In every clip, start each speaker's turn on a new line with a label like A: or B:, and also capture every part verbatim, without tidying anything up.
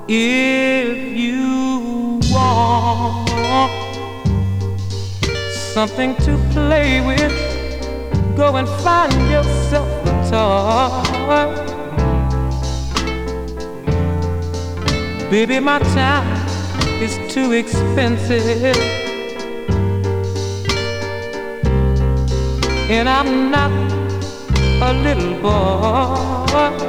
A: If you want something to play with, go and find yourself a toy. Baby, my time is too expensive, and I'm not a little boy.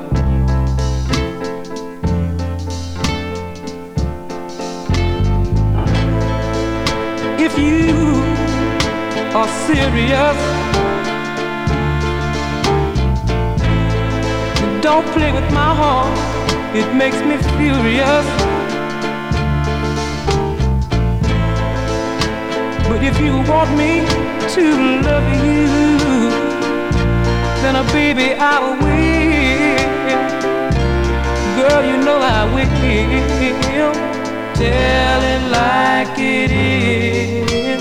A: If you are serious, don't play with my heart, it makes me furious. But if you want me to love you, then, uh, baby, I will. Girl, you know I will. Tell it like it is.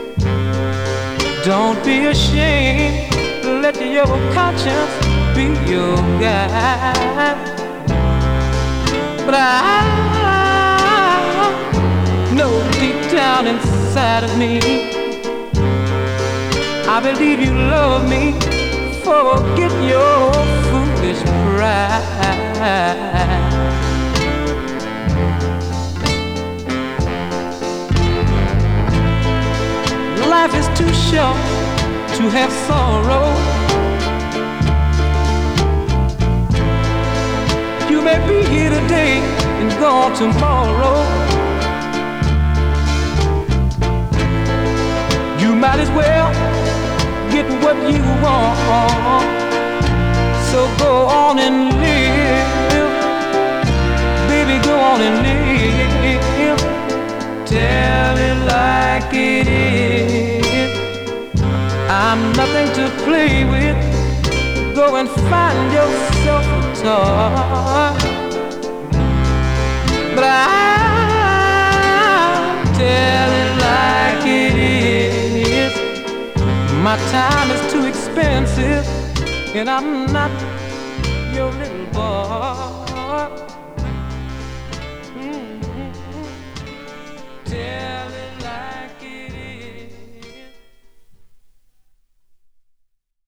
A: Don't be ashamed. Let your conscience be your guide. But I know deep down inside of me, I believe you love me. Forget your foolish pride. Life is too short to have sorrow. You may be here today and gone tomorrow. You might as well get what you want. So go on and live, baby, go on and live. Tell it like it is. I'm nothing to play with. Go and find yourself a toy. But I tell it like it is. My time is too expensive, and I'm not your little